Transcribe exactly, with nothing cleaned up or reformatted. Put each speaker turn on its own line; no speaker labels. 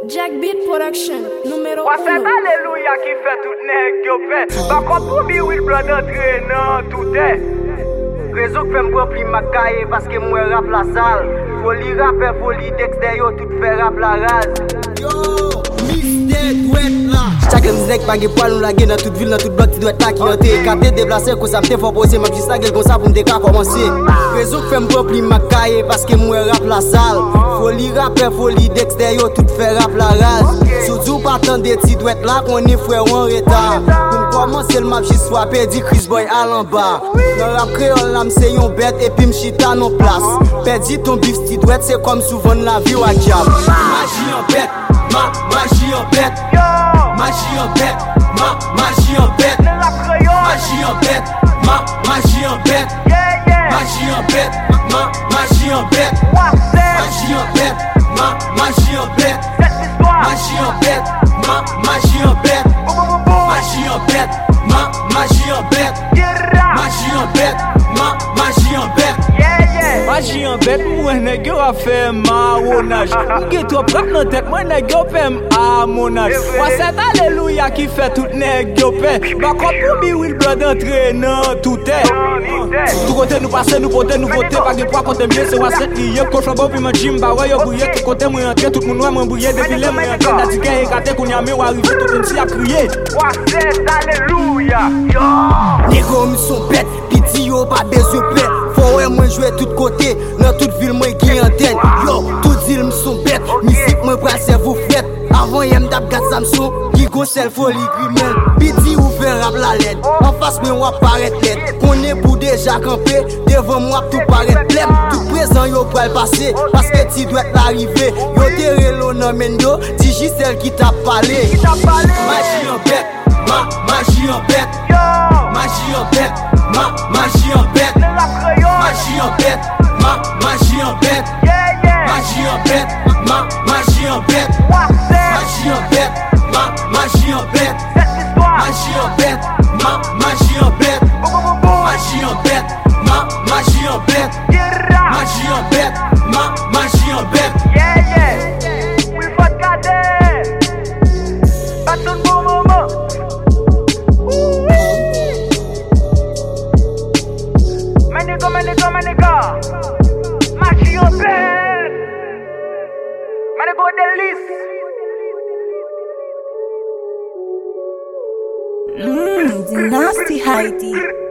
Jack Beat Production, numéro
Wa c'est
uno.
alléluia qui fait tout nèg yo fait. Par contre pour mi will blood entrer dans tout est. Raison que fait me pli ma caille parce que moi rap la salle. Folie rapper folie Dexter yo tout fait rap la rase.
Yo, Mister Douette là. Chaque mzek pa ge poil nou la gen dans toute ville, dans toute bloc ti doit ta ki ante. Kate déplacer ko ça me fort poser, m'a juste gel comme ça pour me déca commencer. Raison que fait me pli ma caille parce que moi rap la salle. Folie rapper folie Dexter yo tout fait rap la rase. Surtout pas tant de ti douette là qu'on est frère en retard. Pour commencer le match j'y soit perdu Chris Boy à l'en bas. Dans rap créole là m'say yon bête et puis m'chita non place. Perdi ton bif ti douette c'est comme souvent la vie ou à diable. Magie en bête, ma magie en bête. Magie en bête, ma magie en bête. Magie en bête, ma magie en bête. Magie en bête, ma magie en bête. Magie en bête, ma magie en bête. Magie en bête, ma magie en bête. Magie en bête, ma magie en bête. Magie en bête, ma magie en bête.
Magie en bête, moi nèg yo a fait maronnage. Ou get trop rap dans tête, moi nèg yo fait harmonage. Wa c'est alléluia qui fait tout nèg yo fait. Par contre pour mi will blood entrer dans tout est. Tout côté nous passer, nous voter, nous voter, pas de poids côté mieux c'est wa c'est lié cochon bon puis mon gym ba ouais yo bouiller tout côté moi entrer tout monde moi bouiller depuis les moi entrer dans dit gagne écarté qu'on y a mais arriver tout comme si a crier.
Wa c'est alléluia.
Nègres mi sont bêtes, piti yo pas besoin plaît. Faut ouais moi jouer tout côté, dans toute ville moi qui antenne. Yo, tout île me sont bêtes, musique moi bras cerveau fret. Avant yem dab gat Samson, qui go sel folie grimel. Piti ouvert rap la lettre, en face mais on paraît tête. On est pour déjà camper, devant moi tout paraît blême. Tout présent yo pral passer, parce que ti doit l'arriver. Yo terre l'eau nan mendo, ti Giselle qui t'a parlé. Magie en bête, ma magie en bête. Magie en bête, ma magie en bête. Magie en bête, ma magie en bête. Magie en bête, ma magie en bête. Magie en bête, ma magie en bête. Magie en bête, ma magie en bête. Magie en bête, ma magie en bête. Magie en bête, ma magie en bête.
Yeah, yeah. Oui, faut te garder. Pas tout bon moment. Manigo, manigo, manigo. Magie en bête. Manigo délice.
Mmm, Dynasty Haiti.